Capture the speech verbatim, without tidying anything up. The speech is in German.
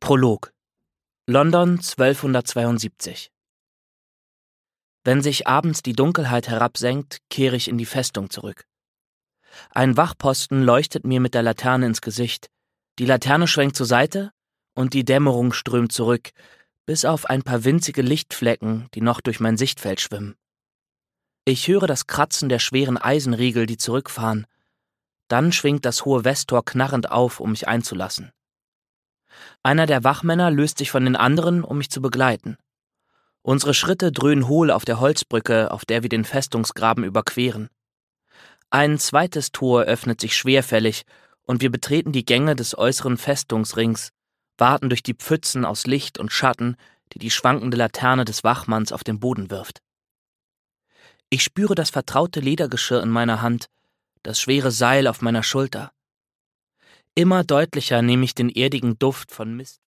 Prolog. London zwölfhundertzweiundsiebzig. Wenn sich abends die Dunkelheit herabsenkt, kehre ich in die Festung zurück. Ein Wachposten leuchtet mir mit der Laterne ins Gesicht. Die Laterne schwenkt zur Seite und die Dämmerung strömt zurück, bis auf ein paar winzige Lichtflecken, die noch durch mein Sichtfeld schwimmen. Ich höre das Kratzen der schweren Eisenriegel, die zurückfahren. Dann schwingt das hohe Westtor knarrend auf, um mich einzulassen. Einer der Wachmänner löst sich von den anderen, um mich zu begleiten. Unsere Schritte dröhnen hohl auf der Holzbrücke, auf der wir den Festungsgraben überqueren. Ein zweites Tor öffnet sich schwerfällig und wir betreten die Gänge des äußeren Festungsrings, warten durch die Pfützen aus Licht und Schatten, die die schwankende Laterne des Wachmanns auf den Boden wirft. Ich spüre das vertraute Ledergeschirr in meiner Hand, das schwere Seil auf meiner Schulter. Immer deutlicher nehme ich den erdigen Duft von Mist